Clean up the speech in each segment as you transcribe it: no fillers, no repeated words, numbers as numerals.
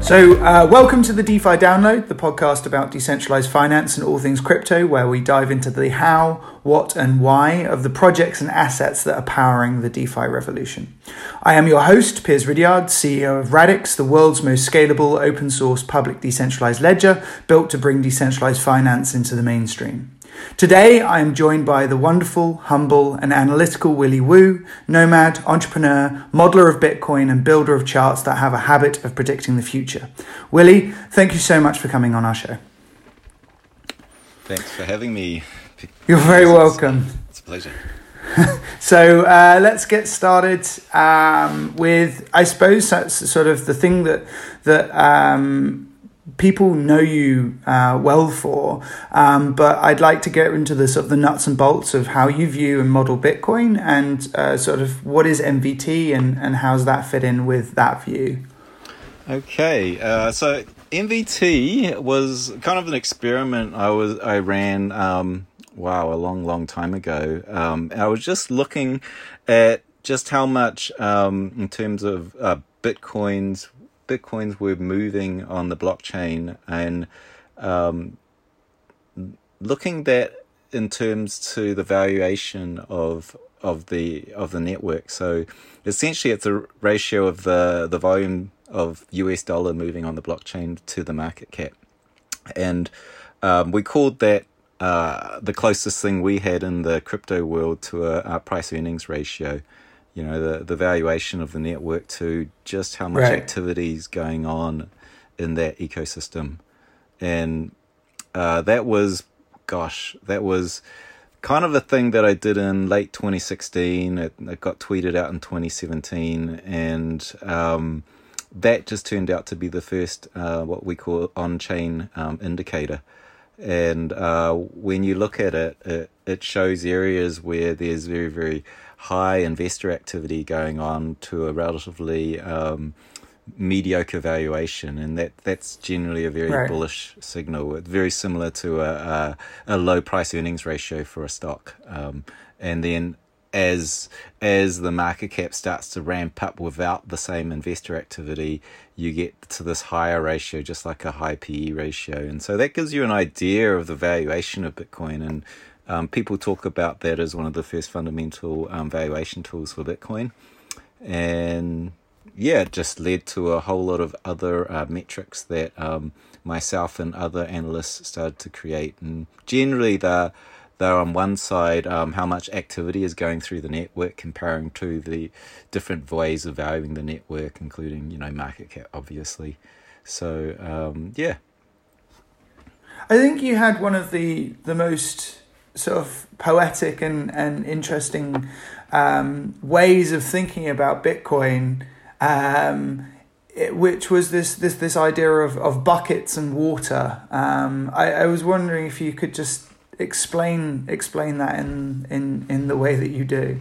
Welcome to the DeFi Download, the podcast about decentralized finance and all things crypto, where we dive into the how, what, and why of the projects and assets that are powering the DeFi revolution. I am your host, Piers Ridyard, CEO of Radix, the world's most scalable open source public decentralized ledger, built to bring decentralized finance into the mainstream. Today, I am joined by the wonderful, humble, and analytical Willy Woo, nomad, entrepreneur, modeler of Bitcoin, and builder of charts that have a habit of predicting the future. Willy, thank you so much for coming on our show. Thanks for having me. You're very welcome. It's a pleasure. So let's get started with, I suppose, that's sort of the thing that people know you well for, but I'd like to get into the sort of the nuts and bolts of how you view and model Bitcoin, and sort of what is MVT and how's that fit in with that view. Okay, so MVT was kind of an experiment I ran a long time ago. I was just looking at just how much in terms of Bitcoins were moving on the blockchain, and looking that in terms to the valuation of the network. So essentially it's a ratio of the volume of US dollar moving on the blockchain to the market cap. And we called that the closest thing we had in the crypto world to a price earnings ratio. You know, the valuation of the network to just how much activity is going on in that ecosystem. And that was kind of a thing that I did in late 2016. It got tweeted out in 2017. And that just turned out to be the first, what we call on-chain indicator. And when you look at it, it shows areas where there's very, very high investor activity going on to a relatively mediocre valuation, and that's generally a very bullish signal. It's very similar to a low price earnings ratio for a stock. And then as the market cap starts to ramp up without the same investor activity, you get to this higher ratio, just like a high PE ratio. And so that gives you an idea of the valuation of Bitcoin. And people talk about that as one of the first fundamental valuation tools for Bitcoin. And yeah, it just led to a whole lot of other metrics that myself and other analysts started to create. And generally, they're on one side, how much activity is going through the network, comparing to the different ways of valuing the network, including, market cap, obviously. So, yeah. I think you had one of the most sort of poetic and interesting ways of thinking about Bitcoin, which was this idea of buckets and water. I was wondering if you could just explain that in the way that you do.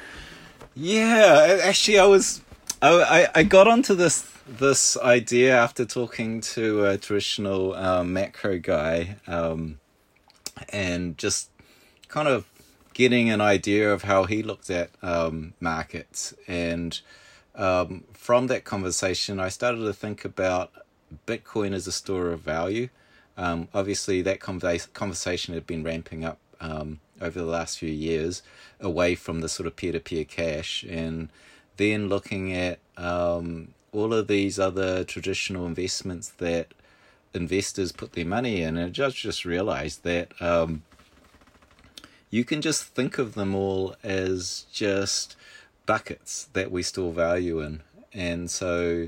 Yeah, actually, I got onto this idea after talking to a traditional macro guy, and just kind of getting an idea of how he looked at markets. And from that conversation, I started to think about Bitcoin as a store of value. Obviously, that conversation had been ramping up over the last few years, away from the sort of peer-to-peer cash, and then looking at all of these other traditional investments that investors put their money in. And I just realized that you can just think of them all as just buckets that we store value in. And so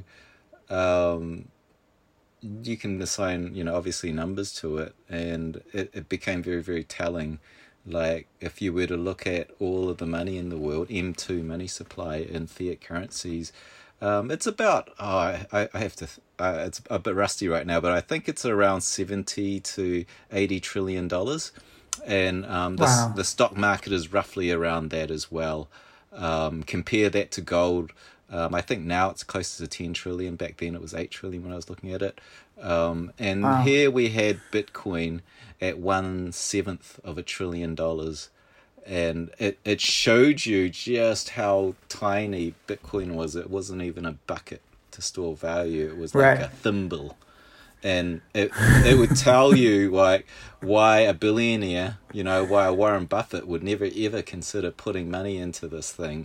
you can assign, obviously numbers to it, and it became very, very telling. Like, if you were to look at all of the money in the world, M2 money supply in fiat currencies, it's about, it's a bit rusty right now, but I think it's around $70 to $80 trillion. And the stock market is roughly around that as well. Compare that to gold. I think now it's closer to 10 trillion. Back then it was 8 trillion when I was looking at it. Here we had Bitcoin at 1/7 of $1 trillion. And it showed you just how tiny Bitcoin was. It wasn't even a bucket to store value. It was like Right. a thimble. And it would tell you like why a billionaire, why a Warren Buffett would never ever consider putting money into this thing,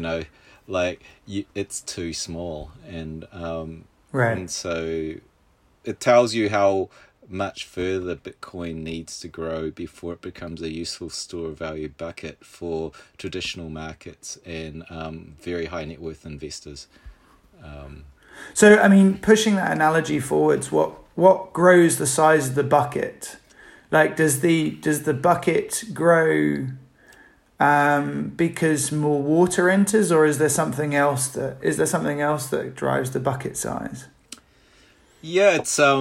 it's too small. And Right. and so it tells you how much further Bitcoin needs to grow before it becomes a useful store of value bucket for traditional markets and very high net worth investors. So, I mean, pushing that analogy forwards, what grows the size of the bucket? Like, does the bucket grow because more water enters, or is there something else that drives the bucket size? Yeah,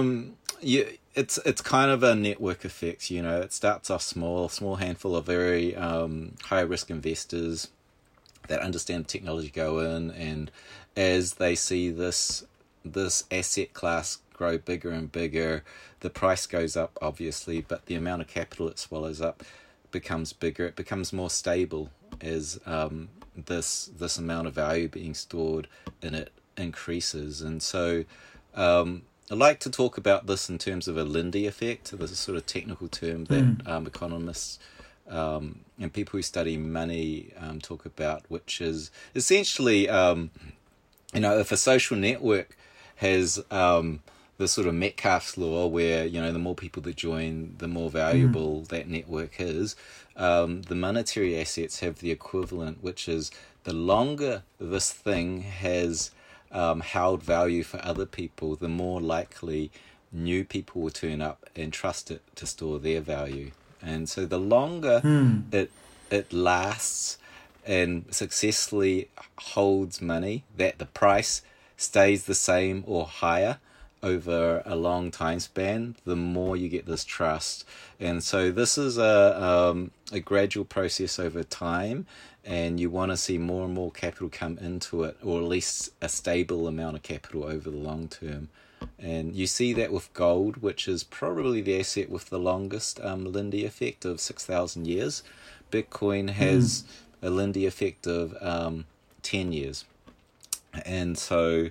it's kind of a network effect. It starts off small handful of very high risk investors that understand technology go in, and as they see this asset class grow bigger and bigger, the price goes up obviously, but the amount of capital it swallows up becomes bigger. It becomes more stable as this amount of value being stored in it increases. And so I like to talk about this in terms of a Lindy effect. This is a sort of technical term that economists and people who study money talk about, which is essentially if a social network has the sort of Metcalfe's law, where the more people that join, the more valuable that network is. The monetary assets have the equivalent, which is the longer this thing has held value for other people, the more likely new people will turn up and trust it to store their value. And so the longer it lasts and successfully holds money, that the price stays the same or higher over a long time span, the more you get this trust. And so this is a gradual process over time, and you want to see more and more capital come into it, or at least a stable amount of capital over the long term. And you see that with gold, which is probably the asset with the longest Lindy effect of 6,000 years. Bitcoin has a Lindy effect of 10 years. And so,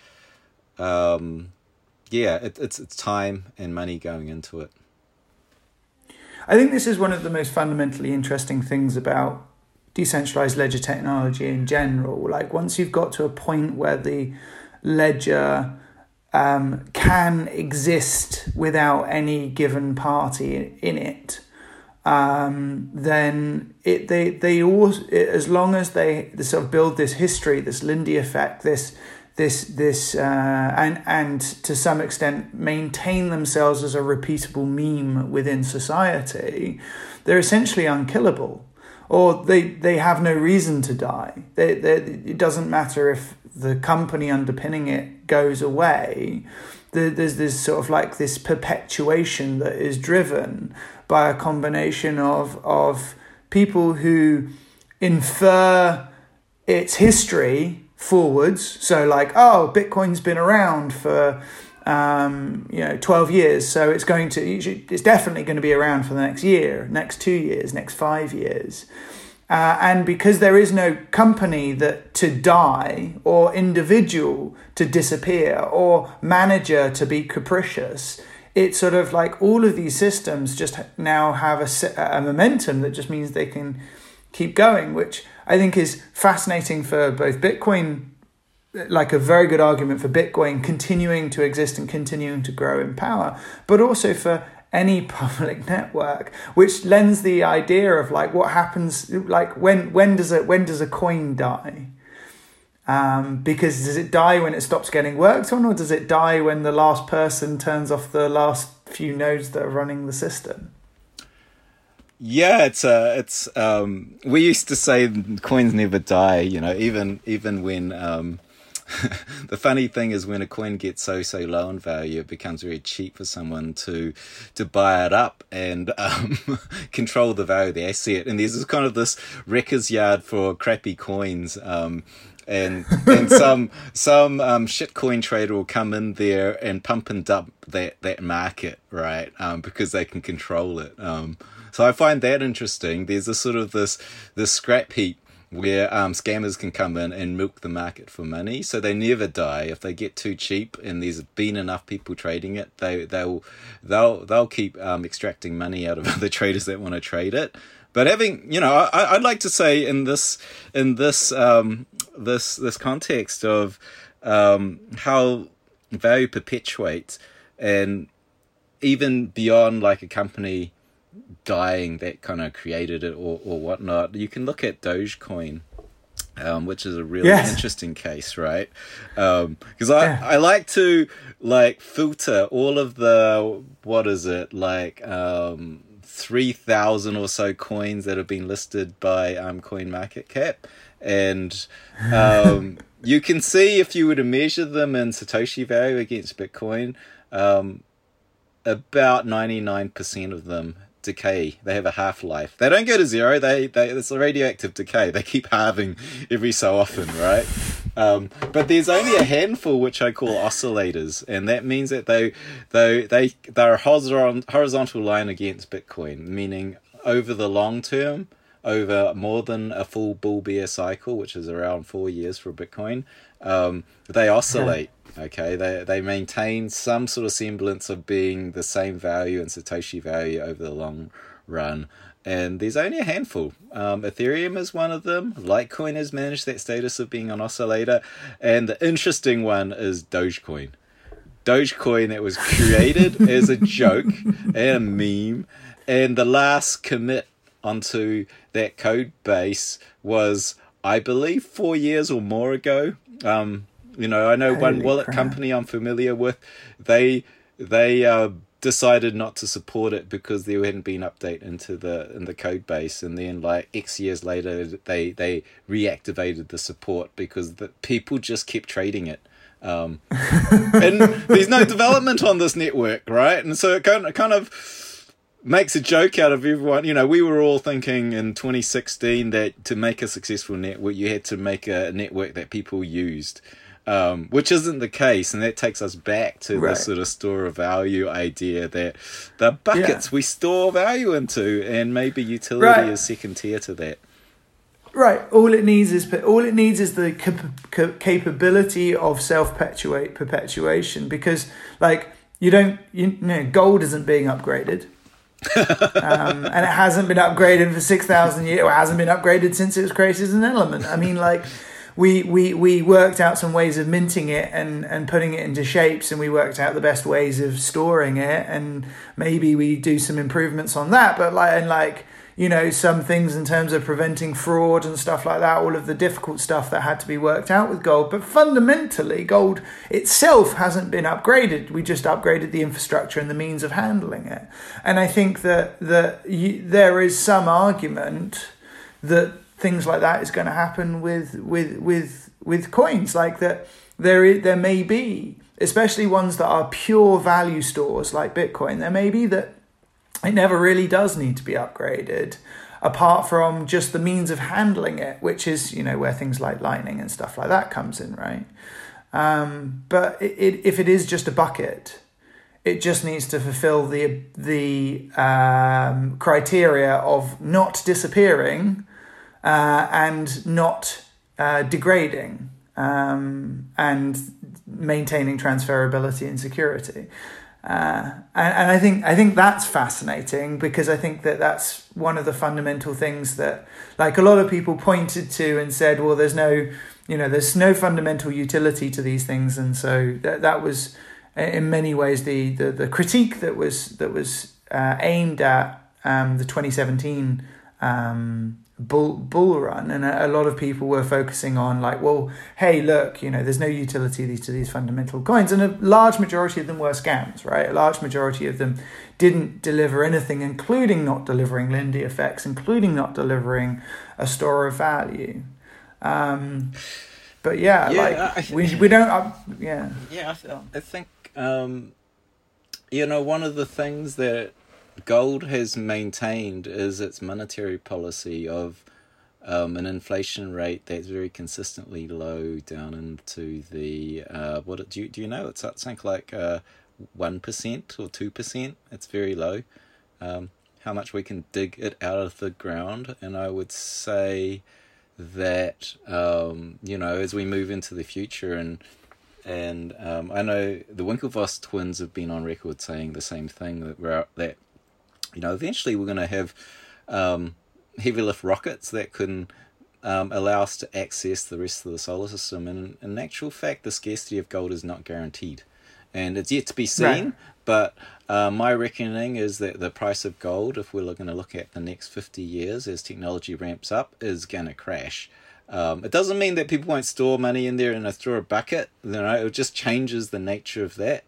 it's time and money going into it. I think this is one of the most fundamentally interesting things about decentralized ledger technology in general. Like, once you've got to a point where the ledger can exist without any given party in it, then they all, as long as they sort of build this history, this Lindy effect, this and to some extent maintain themselves as a repeatable meme within society, they're essentially unkillable, or they have no reason to die. It doesn't matter if the company underpinning it goes away. There's this sort of like this perpetuation that is driven by a combination of people who infer its history forwards. So like, Bitcoin's been around for 12 years, so it's definitely going to be around for the next year, next 2 years, next 5 years. And because there is no company that to die, or individual to disappear, or manager to be capricious, it's sort of like all of these systems just now have a momentum that just means they can keep going, which I think is fascinating for both Bitcoin, like a very good argument for Bitcoin continuing to exist and continuing to grow in power, but also for any public network, which lends the idea of like what happens, like when does a coin die? Because does it die when it stops getting worked on, or does it die when the last person turns off the last few nodes that are running the system? Yeah, it's we used to say coins never die, even when the funny thing is when a coin gets so low in value, it becomes very cheap for someone to buy it up and control the value of the asset. And there's this kind of this wrecker's yard for crappy coins. And some shitcoin trader will come in there and pump and dump that market, right? Because they can control it. So I find that interesting. There's a sort of this scrap heap where scammers can come in and milk the market for money. So they never die. If they get too cheap and there's been enough people trading it, they'll keep extracting money out of other traders that want to trade it. But I'd like to say in this context of how value perpetuates, and even beyond like a company dying that kind of created it or whatnot, you can look at Dogecoin, which is a really interesting case, right? Because I like to like filter all of the 3,000 or so coins that have been listed by CoinMarketCap, and you can see, if you were to measure them in Satoshi value against Bitcoin, about 99% of them decay. They have a half-life. They don't go to zero. It's a radioactive decay. They keep halving every so often, right? But there's only a handful which I call oscillators, and that means that they're a horizontal line against Bitcoin, meaning over the long term, over more than a full bull bear cycle, which is around 4 years for Bitcoin, they oscillate. Okay, they maintain some sort of semblance of being the same value and Satoshi value over the long run. And there's only a handful. Ethereum is one of them. Litecoin has managed that status of being an oscillator. And the interesting one is Dogecoin. Dogecoin that was created as a joke and a meme. And the last commit onto that code base was, I believe, 4 years or more ago. I know one wallet company I'm familiar with, they decided not to support it because there hadn't been update in the code base, and then like X years later they reactivated the support because the people just kept trading it. And there's no development on this network, right? And so it kind of makes a joke out of everyone. We were all thinking in 2016 that to make a successful network, you had to make a network that people used. Which isn't the case, and that takes us back to the sort of store of value idea, that the buckets we store value into, and maybe utility is second tier to that. Right. All it needs is the capability of perpetuation, because gold isn't being upgraded. And it hasn't been upgraded for 6,000 years, or hasn't been upgraded since it was created as an element. I mean, we worked out some ways of minting it and putting it into shapes, and we worked out the best ways of storing it, and maybe we do some improvements on that. But some things in terms of preventing fraud and stuff like that, all of the difficult stuff that had to be worked out with gold. But fundamentally, gold itself hasn't been upgraded. We just upgraded the infrastructure and the means of handling it. And I think that there is some argument that things like that is going to happen with coins, like that. There may be, especially ones that are pure value stores like Bitcoin, there may be that it never really does need to be upgraded, apart from just the means of handling it, which is where things like Lightning and stuff like that comes in, right? But if it is just a bucket, it just needs to fulfill the criteria of not disappearing. And not degrading, and maintaining transferability and security, and I think that's fascinating, because I think that that's one of the fundamental things that, like, a lot of people pointed to and said, well, there's no fundamental utility to these things, and so that was in many ways the critique that was aimed at the 2017. Bull run, and a lot of people were focusing on hey, look, there's no utility to these fundamental coins, and a large majority of them were scams, right? A large majority of them didn't deliver anything, including not delivering Lindy effects, including not delivering a store of value. But we don't. I think one of the things that gold has maintained is its monetary policy of an inflation rate that's very consistently low, down into the do you know, it's something like 1% or 2%. It's very low. How much we can dig it out of the ground, and I would say that as we move into the future, and I know the Winklevoss twins have been on record saying the same thing, that eventually we're going to have heavy lift rockets that can allow us to access the rest of the solar system. And in actual fact, the scarcity of gold is not guaranteed, and it's yet to be seen. Right. But my reckoning is that the price of gold, if we're going to look at the next 50 years as technology ramps up, is going to crash. It doesn't mean that people won't store money in there in a straw bucket. It just changes the nature of that.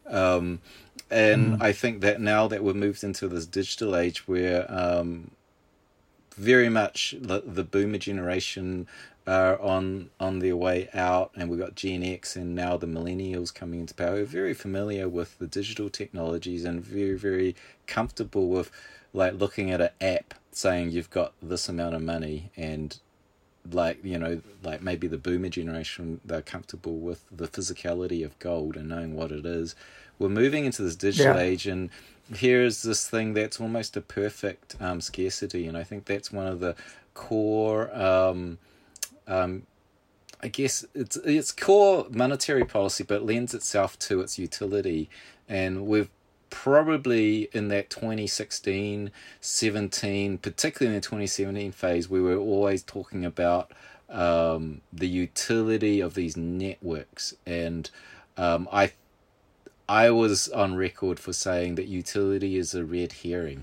I think that now that we've moved into this digital age where very much the boomer generation are on their way out, and we've got Gen X and now the millennials coming into power, we're very familiar with the digital technologies and very, very comfortable with looking at an app saying you've got this amount of money, and maybe the boomer generation, they're comfortable with the physicality of gold and knowing what it is. We're moving into this digital age, and here's this thing that's almost a perfect scarcity, and I think that's one of the core I guess it's core monetary policy, but lends itself to its utility. And we've probably in that 2016, 17, particularly in the 2017 phase, we were always talking about the utility of these networks. And I was on record for saying that utility is a red herring.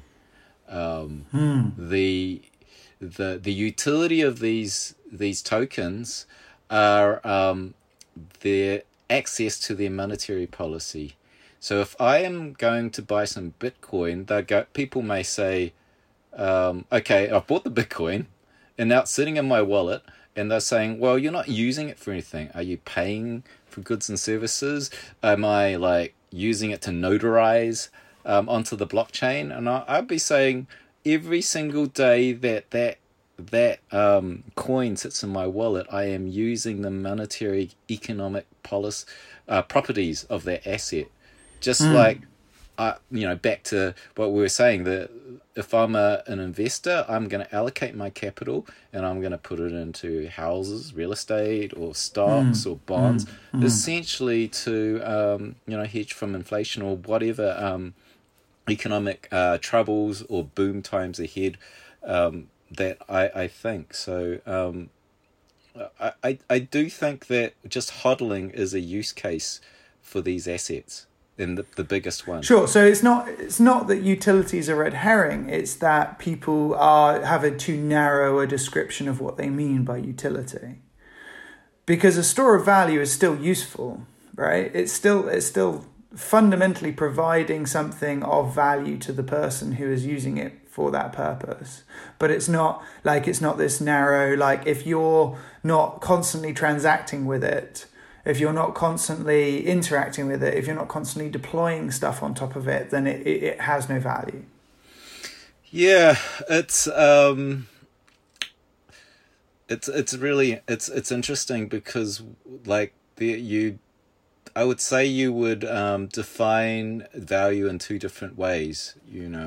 The utility of these tokens are their access to their monetary policy. So if I am going to buy some Bitcoin, people may say, okay, I've bought the Bitcoin and now it's sitting in my wallet, and they're saying, well, you're not using it for anything. Are you paying for goods and services? Am I using it to notarize onto the blockchain? And I'd be saying every single day that coin sits in my wallet, I am using the monetary economic properties of that asset. Just back to what we were saying, that if I'm an investor, I'm going to allocate my capital and I'm going to put it into houses, real estate, or stocks or bonds, essentially to hedge from inflation or whatever economic troubles or boom times ahead that I think. So I do think that just hodling is a use case for these assets. In the biggest one. Sure. So it's not that utilities are red herring. It's that people have a too narrow a description of what they mean by utility. Because a store of value is still useful, right? It's still fundamentally providing something of value to the person who is using it for that purpose. But it's not this narrow, if you're not constantly transacting with it, if you're not constantly interacting with it, if you're not constantly deploying stuff on top of it, then it has no value. Yeah, it's really interesting because I would say you would define value in two different ways.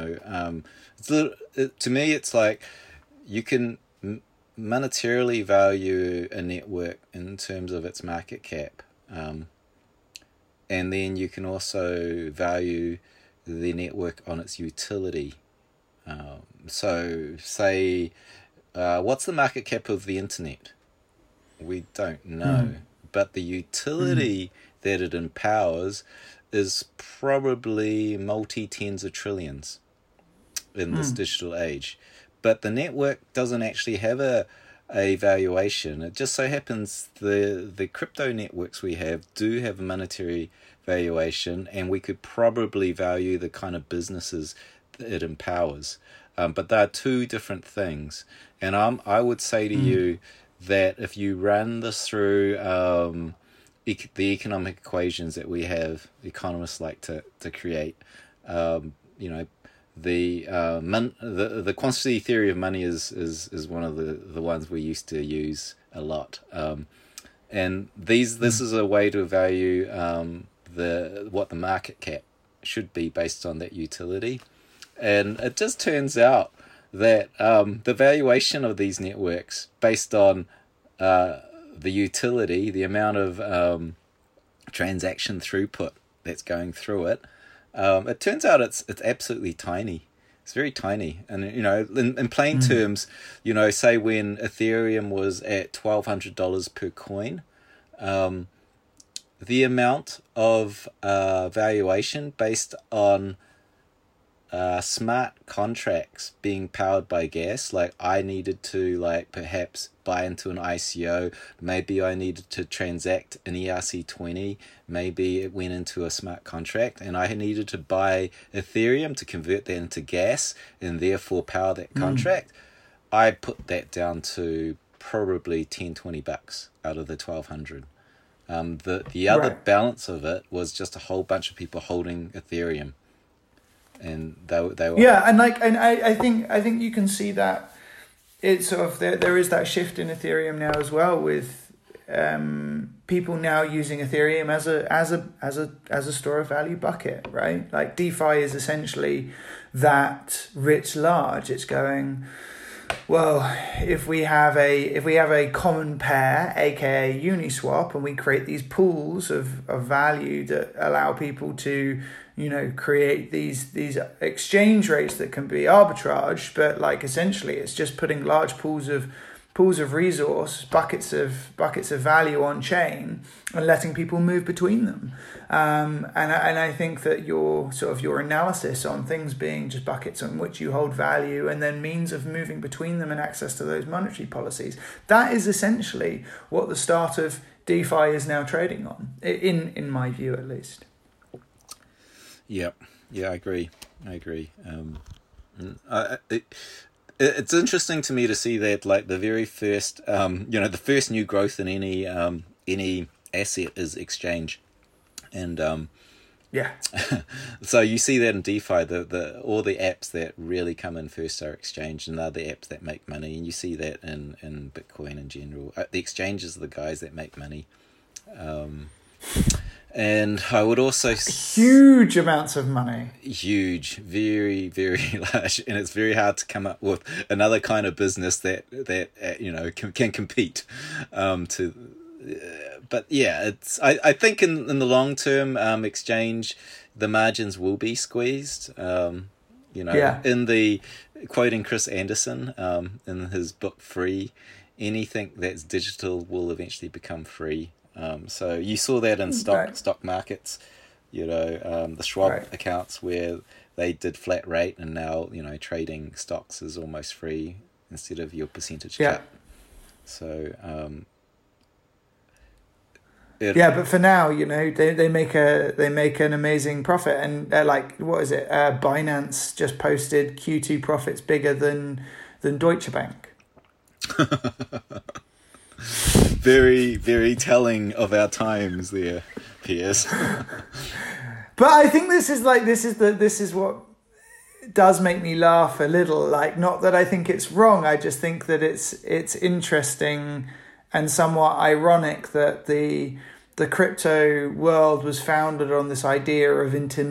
To me, it's like you can monetarily value a network in terms of its market cap, and then you can also value the network on its utility. So say, what's the market cap of the internet? We don't know, but the utility that it empowers is probably multi-tens of trillions in this digital age. But the network doesn't actually have a valuation. It just so happens the crypto networks we have do have a monetary valuation, and we could probably value the kind of businesses that it empowers. But there are two different things. And I would say to you that if you run this through the economic equations that we have, economists like to create, the quantity theory of money is one of the ones we used to use a lot, and this is a way to value what the market cap should be based on that utility. And it just turns out that the valuation of these networks based on the utility, the amount of transaction throughput that's going through it, it turns out it's absolutely tiny. It's very tiny. And, in plain terms, say when Ethereum was at $1,200 per coin, the amount of valuation based on smart contracts being powered by gas, like I needed to perhaps buy into an ICO, maybe I needed to transact an ERC20, maybe it went into a smart contract, and I needed to buy Ethereum to convert that into gas and therefore power that contract. I put that down to probably $10-$20 out of the 1,200. The other balance of it was just a whole bunch of people holding Ethereum. And they were I think you can see that it's sort of there is that shift in Ethereum now as well, with people now using Ethereum as a store of value bucket, right? Like DeFi is essentially that writ large. It's going, well, if we have a common pair, aka Uniswap, and we create these pools of value that allow people to create these exchange rates that can be arbitraged, but like essentially it's just putting large pools of resource, buckets of value on chain and letting people move between them. And I think that your analysis on things being just buckets on which you hold value and then means of moving between them and access to those monetary policies, that is essentially what the start of DeFi is now trading on, in my view at least. Yeah, I agree. It's interesting to me to see that, like, the very first, the first new growth in any asset is exchange, and so you see that in DeFi, the all the apps that really come in first are exchange, and they're the apps that make money, and you see that in Bitcoin in general. The exchanges are the guys that make money. And I would also huge amounts of money. Huge, very, very large, and it's very hard to come up with another kind of business that can compete. But yeah, it's I think in the long term, exchange, the margins will be squeezed. In the quoting Chris Anderson in his book Free, anything that's digital will eventually become free. So you saw that in stock markets, the Schwab accounts where they did flat rate, and now trading stocks is almost free instead of your percentage cut. So but for now, they make an amazing profit, and what is it? Binance just posted Q2 profits bigger than Deutsche Bank. Very, very telling of our times there, Piers. But I think this is what does make me laugh a little. Like, not that I think it's wrong. I just think that it's interesting and somewhat ironic that the crypto world was founded on this idea of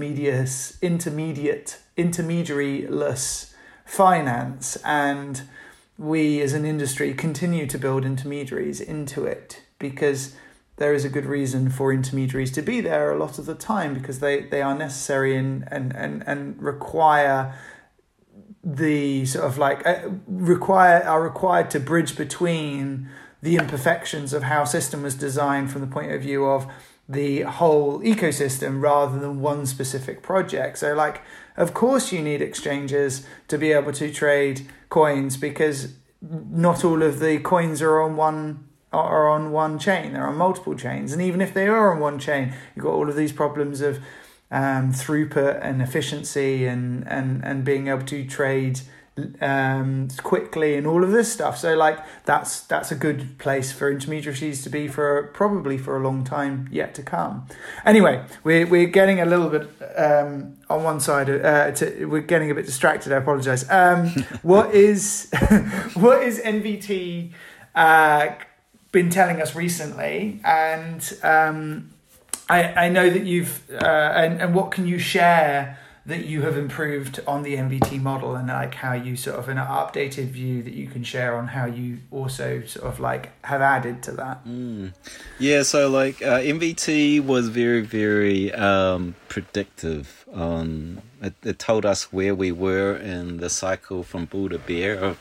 intermediary-less finance, and we as an industry continue to build intermediaries into it because there is a good reason for intermediaries to be there a lot of the time, because they are necessary and require the are required to bridge between the imperfections of how system was designed from the point of view of the whole ecosystem rather than one specific project. So of course you need exchanges to be able to trade coins, because not all of the coins are on one chain. They're on multiple chains, and even if they are on one chain, you've got all of these problems of throughput and efficiency and being able to trade quickly and all of this stuff. So that's a good place for intermediaries to be probably for a long time yet to come. Anyway, we're getting a little bit on one side. We're getting a bit distracted. I apologize. What is NVT been telling us recently? And I know that you've and what can you share that you have improved on the MVT model, and like how you sort of an updated view that you can share on how you also sort of like have added to that. Yeah, so like MVT was very, very predictive on it told us where we were in the cycle from bull to bear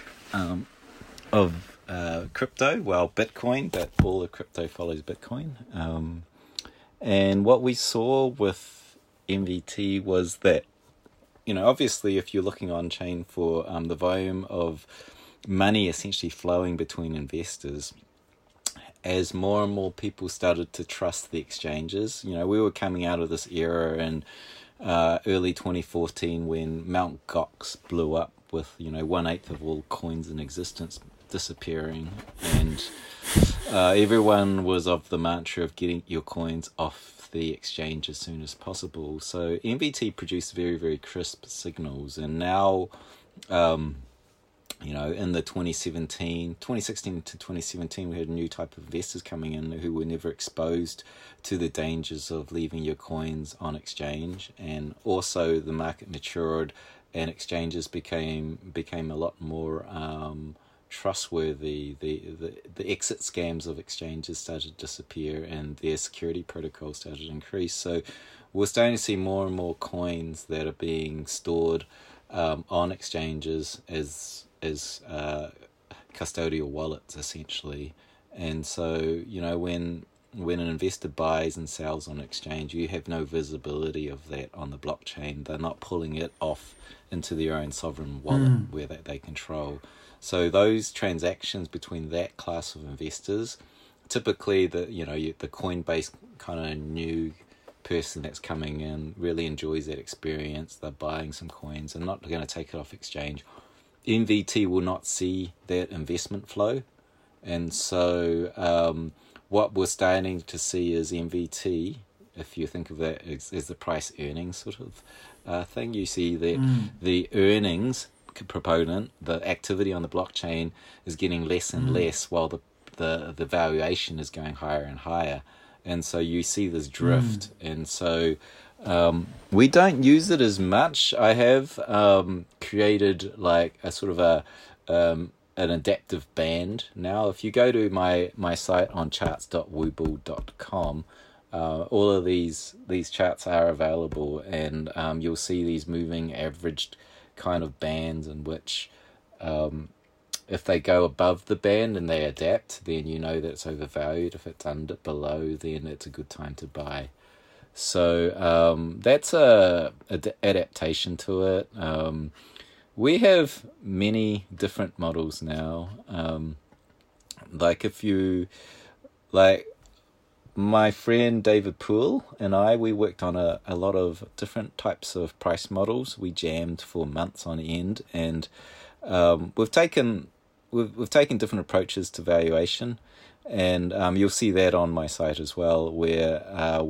of crypto, well, Bitcoin, but all of crypto follows Bitcoin. And what we saw with MVT was that, obviously if you're looking on chain for the volume of money essentially flowing between investors, as more and more people started to trust the exchanges, we were coming out of this era in early 2014 when Mt. Gox blew up with, 1/8 of all coins in existence disappearing, and everyone was of the mantra of getting your coins off the exchange as soon as possible. So MVT produced very, very crisp signals, and now in the 2016 to 2017, we had a new type of investors coming in who were never exposed to the dangers of leaving your coins on exchange, and also the market matured and exchanges became a lot more trustworthy. The exit scams of exchanges started to disappear, and their security protocols started to increase. So we're starting to see more and more coins that are being stored on exchanges as custodial wallets, essentially. And so when an investor buys and sells on exchange, you have no visibility of that on the blockchain. They're not pulling it off into their own sovereign wallet where they control. So those transactions between that class of investors, typically the Coinbase kind of new person that's coming in really enjoys that experience. They're buying some coins and not going to take it off exchange. MVT will not see that investment flow, and so what we're starting to see is MVT. If you think of that as the price earnings sort of thing, you see that the earnings proponent, the activity on the blockchain is getting less and less, while the valuation is going higher and higher, and so you see this drift. And so we don't use it as much. I have created like a sort of an adaptive band now. If you go to my site on charts.woobull.com, all of these charts are available, and you'll see these moving averaged kind of bands in which if they go above the band and they adapt, then you know that it's overvalued. If it's below, then it's a good time to buy. So that's a adaptation to it. We have many different models now. Like if you like my friend David Poole and we worked on a lot of different types of price models. We jammed for months on end, and we've taken different approaches to valuation, and you'll see that on my site as well, where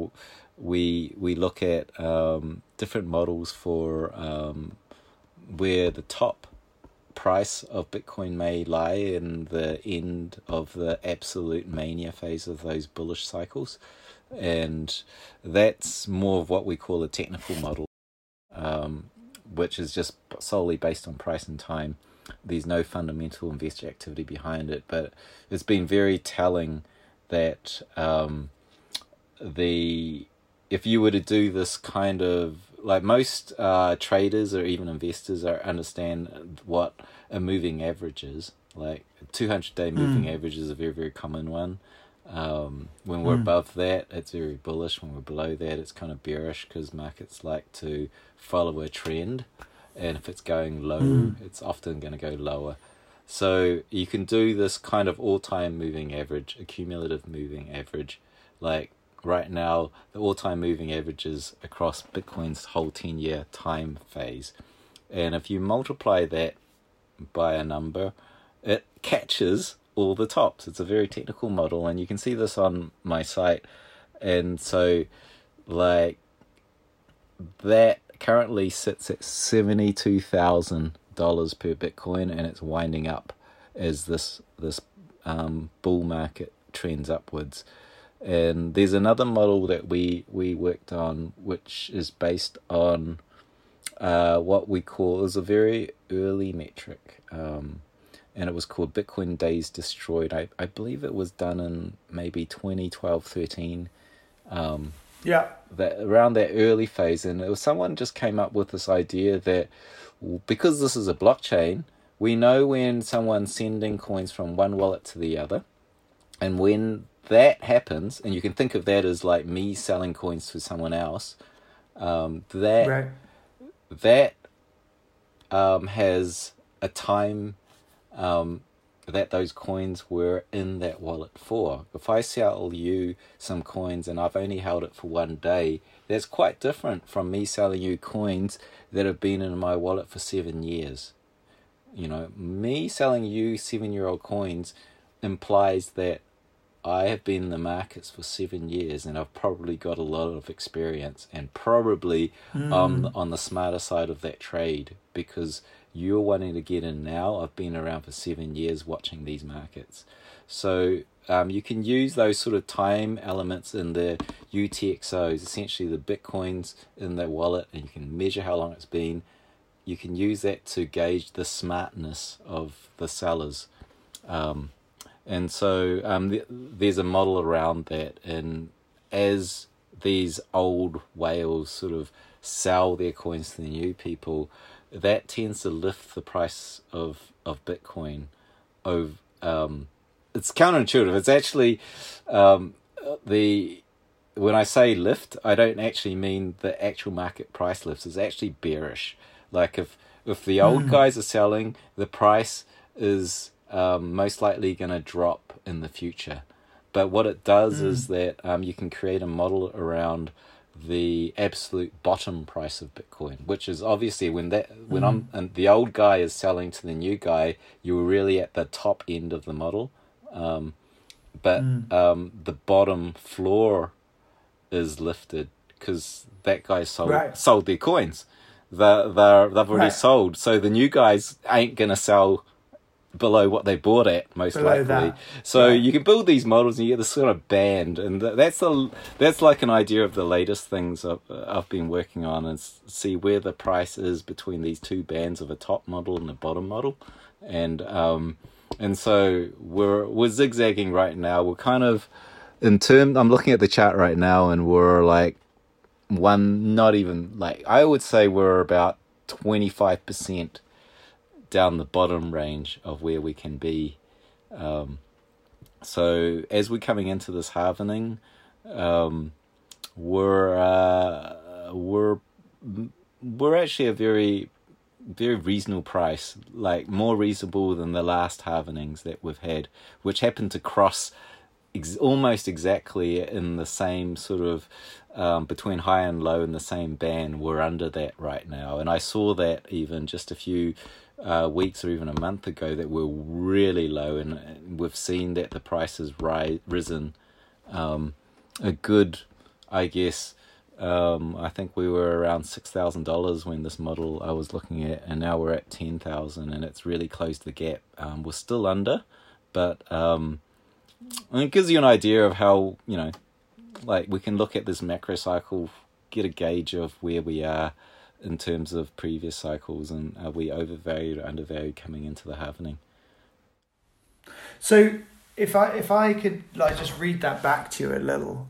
we look at different models for where the top price of Bitcoin may lie in the end of the absolute mania phase of those bullish cycles, and that's more of what we call a technical model, which is just solely based on price and time. There's no fundamental investor activity behind it, but it's been very telling that if you were to do this kind of, like most traders or even investors understand what a moving average is. Like 200-day moving average is a very, very common one. When we're above that, it's very bullish. When we're below that, it's kind of bearish, because markets like to follow a trend. And if it's going low, it's often going to go lower. So you can do this kind of all-time moving average, a cumulative moving average. Like right now, the all-time moving averages across Bitcoin's whole 10-year time phase. And if you multiply that by a number, it catches all the tops. It's a very technical model, and you can see this on my site. And so, like, that currently sits at $72,000 per Bitcoin, and it's winding up as this bull market trends upwards. And there's another model that we worked on, which is based on what we call, it was a very early metric, and it was called Bitcoin Days Destroyed. I believe it was done in maybe 2012, 13. That around that early phase, and it was someone just came up with this idea that because this is a blockchain, we know when someone's sending coins from one wallet to the other, and when that happens, and you can think of that as like me selling coins to someone else, that has a time that those coins were in that wallet for. If I sell you some coins and I've only held it for 1 day, that's quite different from me selling you coins that have been in my wallet for 7 years. You know, me selling you 7-year-old coins implies that I have been in the markets for 7 years and I've probably got a lot of experience and probably on the smarter side of that trade, because you're wanting to get in now. I've been around for 7 years watching these markets. So you can use those sort of time elements in the UTXOs, essentially the Bitcoins in the wallet, and you can measure how long it's been. You can use that to gauge the smartness of the sellers. And so there's a model around that. And as these old whales sort of sell their coins to the new people, that tends to lift the price of Bitcoin. It's counterintuitive. It's actually when I say lift, I don't actually mean the actual market price lifts. It's actually bearish. Like if the old guys are selling, the price is most likely going to drop in the future. But what it does is that you can create a model around the absolute bottom price of Bitcoin, which is obviously when the old guy is selling to the new guy, you're really at the top end of the model. But the bottom floor is lifted because that guy sold their coins. They've already sold, so the new guys ain't gonna sell below what they bought at, most likely. That. So you can build these models and you get this sort of band, and that's like an idea of the latest things I've been working on, and see where the price is between these two bands of a top model and a bottom model, and so we're zigzagging right now. We're kind of I'm looking at the chart right now, and we're like I would say we're about 25% down the bottom range of where we can be. So as we're coming into this halvening, we're actually a very, very reasonable price, like more reasonable than the last halvenings that we've had, which happened to cross almost exactly in the same sort of between high and low in the same band. We're under that right now, and I saw that even just a few weeks or even a month ago that were really low, and we've seen that the price has risen a good, I guess, I think we were around $6,000 when this model I was looking at, and now we're at 10,000, and it's really closed the gap. We're still under, but it gives you an idea of how, like we can look at this macro cycle, get a gauge of where we are in terms of previous cycles, and are we overvalued or undervalued coming into the halvening. So if I could just read that back to you a little,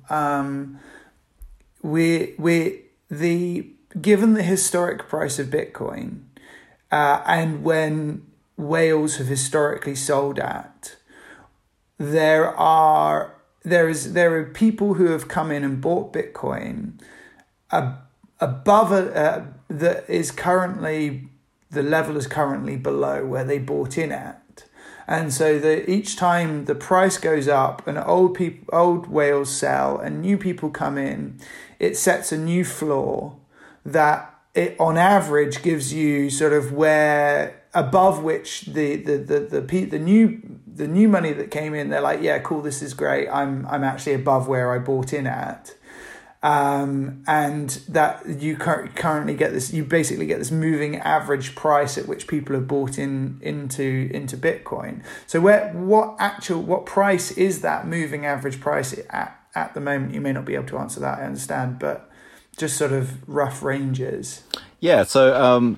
given the historic price of Bitcoin, and when whales have historically sold at, there are people who have come in and bought Bitcoin above that is currently, the level is currently below where they bought in at, and so each time the price goes up and old whales sell and new people come in, it sets a new floor that it on average gives you sort of where above which the new money that came in, they're like, yeah, cool, this is great, I'm actually above where I bought in at. And that you currently get this, you basically get this moving average price at which people have bought into Bitcoin. So what price is that moving average price at the moment? You may not be able to answer that, I understand, but Just sort of rough ranges. Yeah. So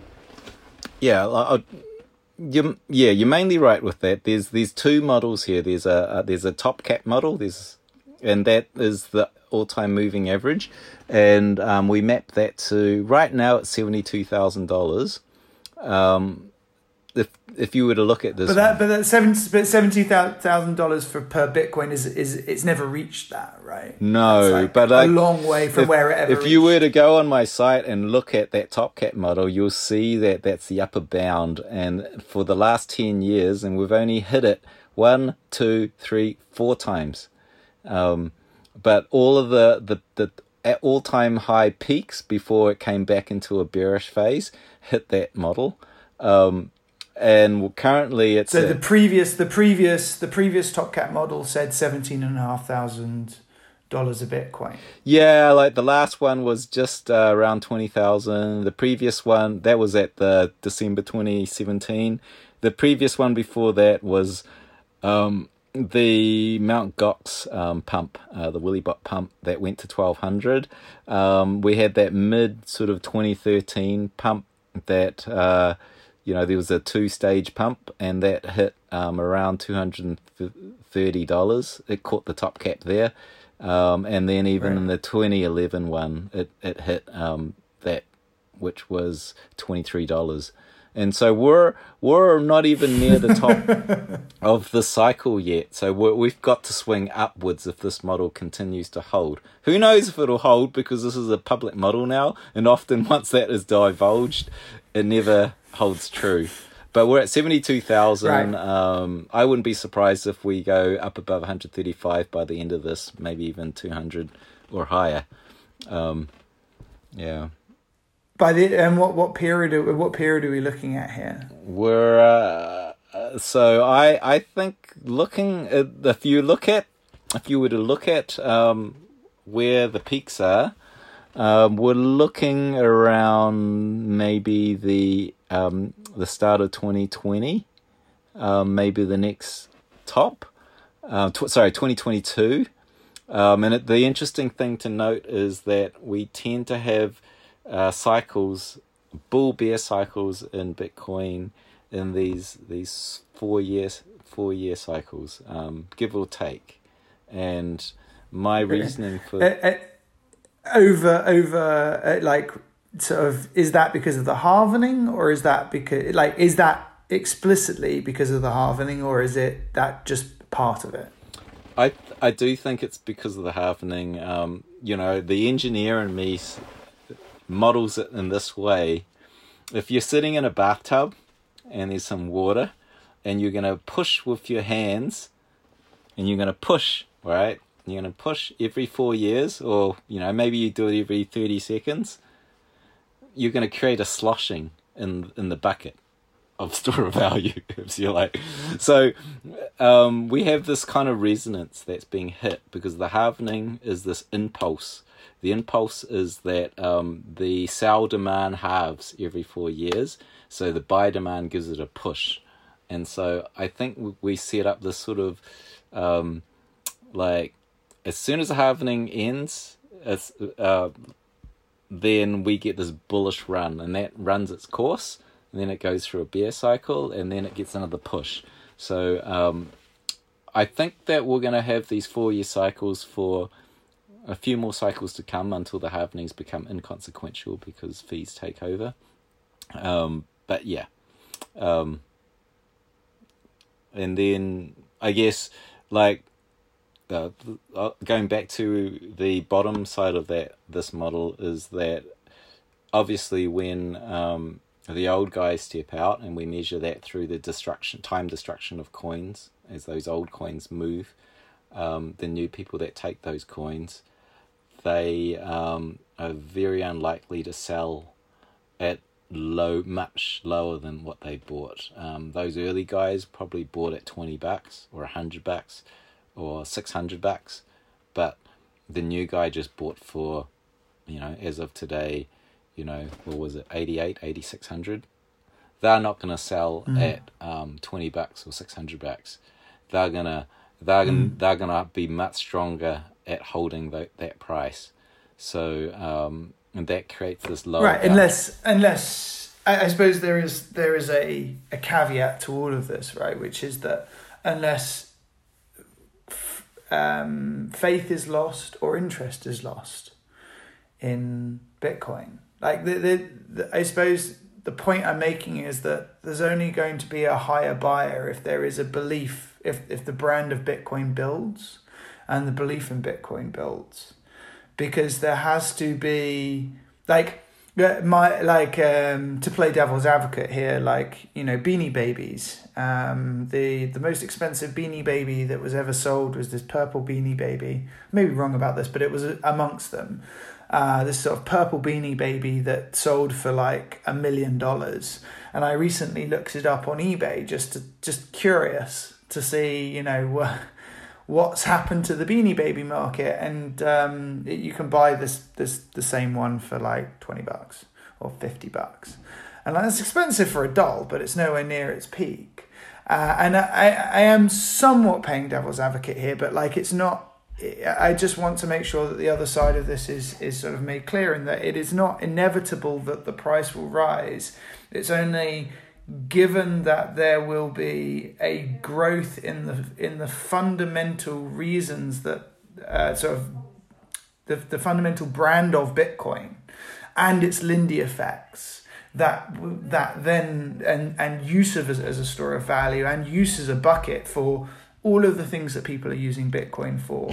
you're mainly right with that. There's two models here. There's a top cap model. And that is the all-time moving average, and we map that to right now at $72,000. If you were to look at this, but $70,000 per Bitcoin is it's never reached that, right? No, but a long way from where it ever. If you were to go on my site and look at that top cap model, you'll see that that's the upper bound, and for the last 10 years, and we've only hit it 1, 2, 3, 4 times. But all of the at all-time high peaks before it came back into a bearish phase hit that model. And currently it's the previous top cap model said $17,500 a Bitcoin. Yeah, like the last one was just around 20,000. The previous one, that was at the December 2017. The previous one before that was the Mount Gox pump, the Willybot pump that went to 1,200. We had that mid sort of 2013 pump that there was a 2-stage pump, and that hit around $230. It caught the top cap there, and then even in the 2011 one, it hit that, which was $23. And so we're not even near the top of the cycle yet. So we've got to swing upwards if this model continues to hold. Who knows if it'll hold, because this is a public model now, and often once that is divulged, it never holds true. But we're at 72,000. I wouldn't be surprised if we go up above 135 by the end of this, maybe even 200 or higher. Yeah. By the what period are we looking at here? We're so I think looking at, if you were to look at where the peaks are, we're looking around maybe the start of 2020, maybe the next top. 2022. And the interesting thing to note is that we tend to have cycles, bull bear cycles in Bitcoin in these 4 year cycles, give or take. And my reasoning for over like sort of, is that because of the halvening, or is that explicitly because of the halvening, or is it that just part of it? I do think it's because of the halvening. The engineer in me models it in this way. If you're sitting in a bathtub and there's some water, and you're going to push with your hands, and you're going to push, right? You're going to push every 4 years, or maybe you do it every 30 seconds. You're going to create a sloshing in the bucket of store of value. So we have this kind of resonance that's being hit, because the halvening is this impulse. The impulse is that the sell demand halves every 4 years, so the buy demand gives it a push. And so I think we set up this sort of as soon as the halvening ends, then we get this bullish run, and that runs its course, and then it goes through a bear cycle, and then it gets another push. So I think that we're going to have these 4 year cycles for a few more cycles to come, until the halvenings become inconsequential because fees take over. But yeah. And then I guess going back to the bottom side of this model is that obviously when the old guys step out, and we measure that through the time destruction of coins as those old coins move, the new people that take those coins, they are very unlikely to sell at much lower than what they bought. Those early guys probably bought at $20 or $100 or $600, but the new guy just bought for, as of today, what was it, 88, 8,600. They're not going to sell at $20 or $600. They're gonna be much stronger at holding that price. So And that creates this lower right, unless I suppose there is a caveat to all of this, right, which is that unless faith is lost or interest is lost in Bitcoin, like I suppose the point I'm making is that there's only going to be a higher buyer if there is a belief, if the brand of Bitcoin builds and the belief in Bitcoin builds, because there has to be to play devil's advocate here, Beanie Babies. The most expensive Beanie Baby that was ever sold was this purple Beanie Baby. I may be wrong about this, but it was amongst them. This sort of purple Beanie Baby that sold for like $1 million, and I recently looked it up on eBay just curious to see what's happened to the Beanie Baby market, and you can buy the same one for like $20 or $50, and that's expensive for a doll, but it's nowhere near its peak. And I am somewhat playing devil's advocate here, but it's not. I just want to make sure that the other side of this is sort of made clear, in that it is not inevitable that the price will rise. It's only given that there will be a growth in the fundamental reasons that sort of the fundamental brand of Bitcoin and its Lindy effects, that then and use of as a store of value and use as a bucket for all of the things that people are using Bitcoin for,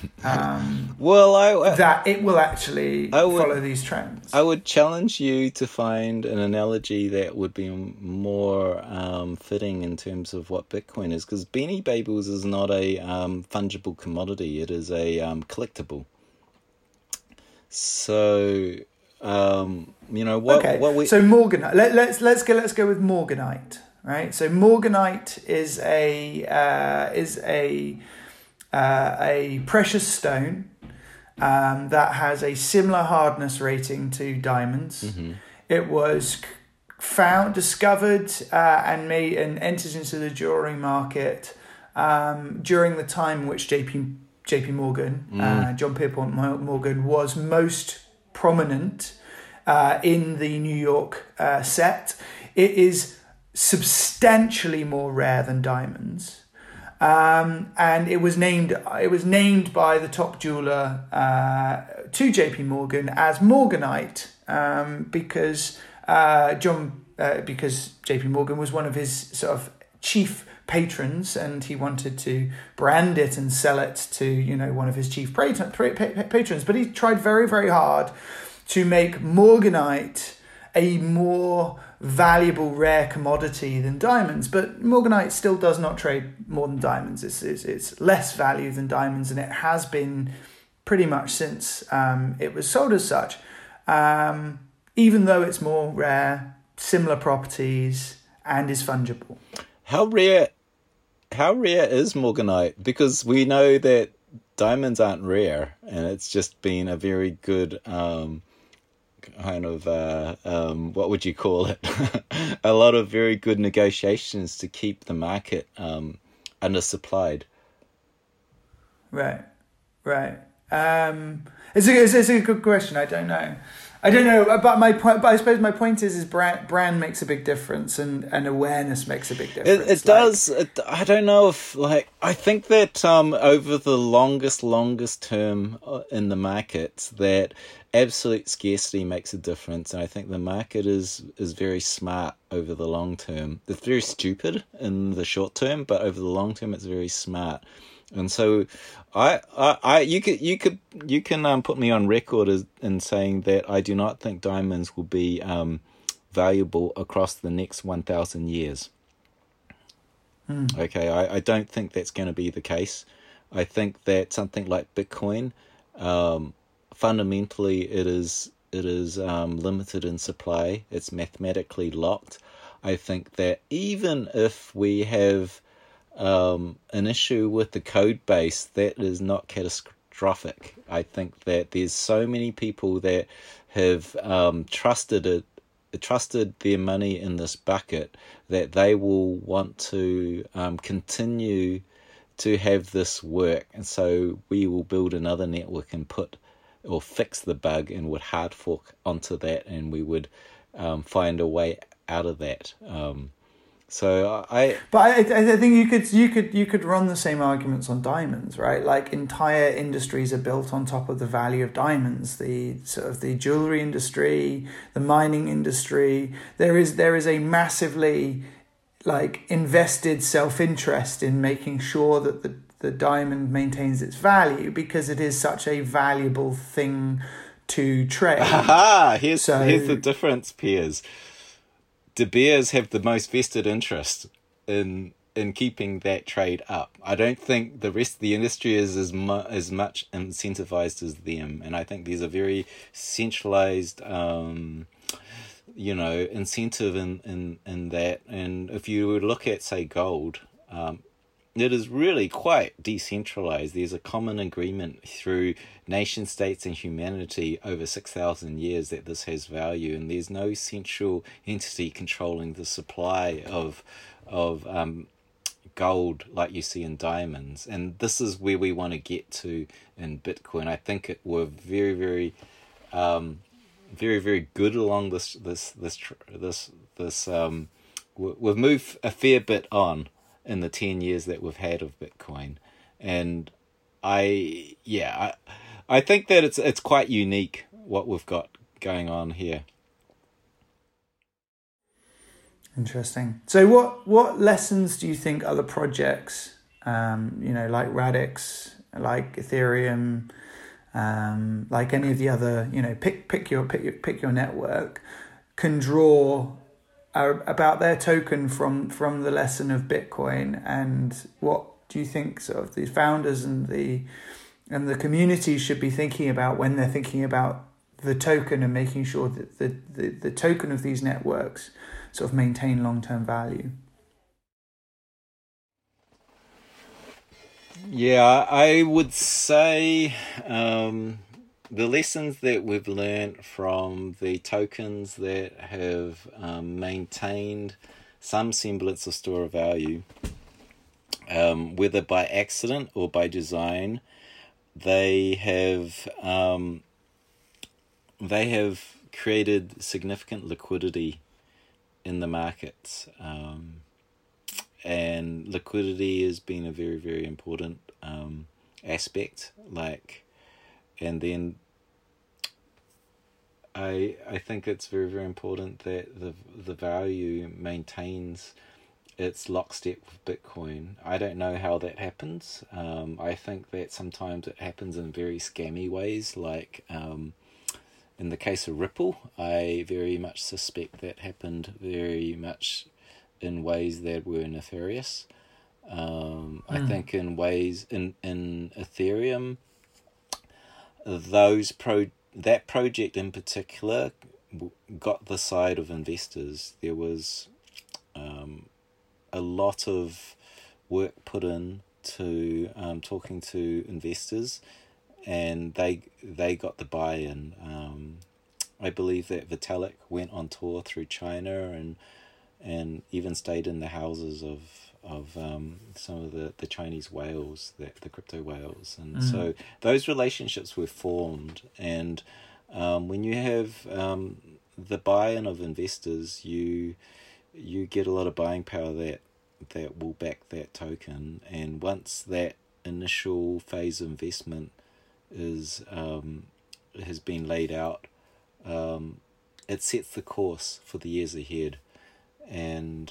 that it will actually follow these trends. I would challenge you to find an analogy that would be more fitting in terms of what Bitcoin is, because Beanie Babies is not a fungible commodity; it is a collectible. So, Okay. So Morganite. Let's go with Morganite. Right, so Morganite is a precious stone that has a similar hardness rating to diamonds. Mm-hmm. It was discovered, and entered into the jewelry market during the time in which JP Morgan, John Pierpont Morgan, was most prominent in the New York set. It is substantially more rare than diamonds, and it was named by the top jeweler to JP Morgan as Morganite, because JP Morgan was one of his sort of chief patrons, and he wanted to brand it and sell it to one of his chief patrons, but he tried very, very hard to make Morganite a more valuable, rare commodity than diamonds. But Morganite still does not trade more than diamonds. It's less value than diamonds, and it has been pretty much since it was sold as such. Even though it's more rare, similar properties, and is fungible. How rare is Morganite? Because we know that diamonds aren't rare, and it's just been a very good kind of what would you call it? A lot of very good negotiations to keep the market undersupplied. Right. It's a good question. I don't know. But my point. But I suppose my point is brand makes a big difference, and awareness makes a big difference. It does. I don't know if I think that over the longest term in the market, that absolute scarcity makes a difference, and I think the market is very smart over the long term. It's very stupid in the short term, but over the long term, it's very smart. And so, you can put me on record in saying that I do not think diamonds will be valuable across the next 1,000 years. Okay, I don't think that's going to be the case. I think that something like Bitcoin, fundamentally, it is limited in supply. It's mathematically locked. I think that even if we have an issue with the code base, that is not catastrophic. I think that there's so many people that have trusted their money in this bucket that they will want to continue to have this work, and so we will build another network and put or fix the bug and would hard fork onto that, and we would find a way out of that. But I think you could run the same arguments on diamonds, right? Like entire industries are built on top of the value of diamonds. The sort of the jewelry industry, the mining industry. There is a massively invested self-interest in making sure that the diamond maintains its value because it is such a valuable thing to trade. Here's the difference, Piers. De Beers have the most vested interest in keeping that trade up. I don't think the rest of the industry is as much incentivized as them, and I think there's a very centralized incentive in that. And if you would look at, say, gold, it is really quite decentralized. There's a common agreement through nation states and humanity over 6,000 years that this has value, and there's no central entity controlling the supply of gold like you see in diamonds. And this is where we want to get to in Bitcoin. I think we're very, very very, very good along this. We've moved a fair bit on in the 10 years that we've had of Bitcoin, and I think that it's quite unique what we've got going on here. Interesting. So what lessons do you think other projects, like Radix, like Ethereum, like any of the other, pick your network, can draw about their token from the lesson of Bitcoin? And what do you think sort of the founders and the community should be thinking about when they're thinking about the token and making sure that the token of these networks sort of maintain long-term value? Yeah, I would say the lessons that we've learned from the tokens that have maintained some semblance of store of value, whether by accident or by design, they have created significant liquidity in the markets. And liquidity has been a very, very important aspect. And then I think it's very, very important that the value maintains its lockstep with Bitcoin. I don't know how that happens. I think that sometimes it happens in very scammy ways, like in the case of Ripple. I very much suspect that happened very much in ways that were nefarious. I think in ways in Ethereum, that project in particular got the side of investors. There was a lot of work put in to talking to investors, and they got the buy-in. I believe that Vitalik went on tour through China and even stayed in the houses of some of the Chinese whales, the crypto whales, and so those relationships were formed. And when you have the buy-in of investors, you get a lot of buying power that will back that token. And once that initial phase of investment has been laid out, it sets the course for the years ahead. And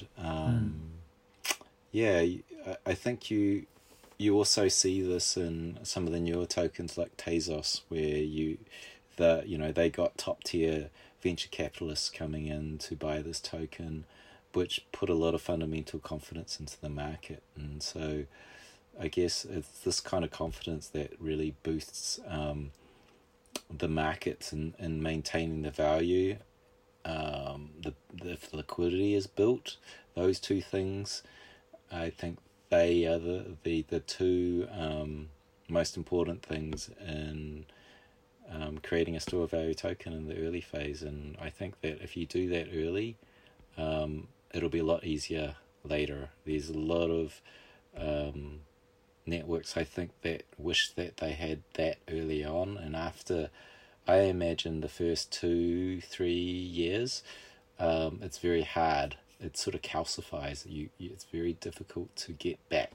I think you also see this in some of the newer tokens like Tezos, where they got top tier venture capitalists coming in to buy this token, which put a lot of fundamental confidence into the market. And so I guess it's this kind of confidence that really boosts the markets and maintaining the value. The liquidity is built. Those two things, I think they are the two most important things in creating a store of value token in the early phase. And I think that if you do that early, it'll be a lot easier later. There's a lot of networks, I think, that wish that they had that early on, and after, I imagine, the first 2-3 years, it's very hard. It sort of calcifies. It's very difficult to get back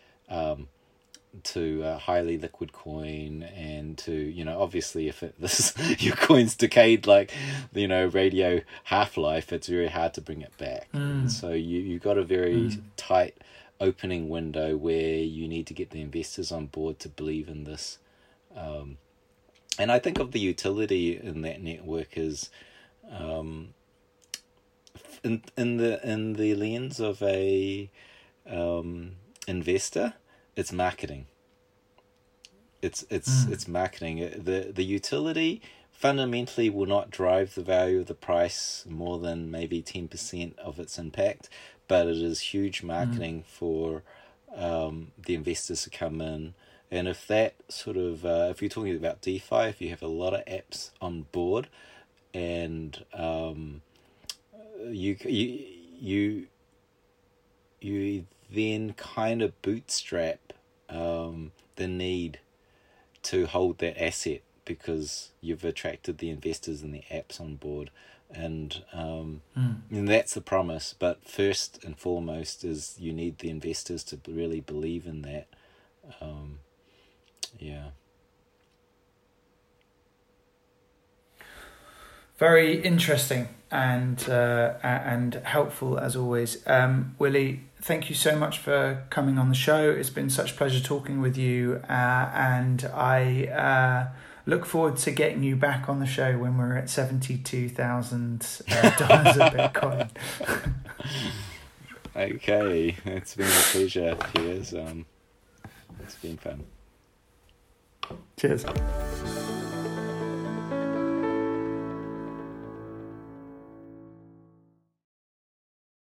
to a highly liquid coin, and to, obviously if your coin's decayed like, radio half-life, it's very hard to bring it back. So you got a very tight opening window where you need to get the investors on board to believe in this. And I think of the utility in that network is, in the lens of a investor, it's marketing. It's marketing. The utility fundamentally will not drive the value of the price more than maybe 10% of its impact, but it is huge marketing for the investors to come in. And if that sort of, if you're talking about DeFi, if you have a lot of apps on board, and you then kind of bootstrap the need to hold that asset, because you've attracted the investors and the apps on board, and that's the promise. But first and foremost is you need the investors to really believe in that. Very interesting and helpful as always. Willie, thank you so much for coming on the show. It's been such a pleasure talking with you, and I look forward to getting you back on the show when we're at $72,000 a Bitcoin. Okay, it's been a pleasure. Cheers. It's been fun. Cheers.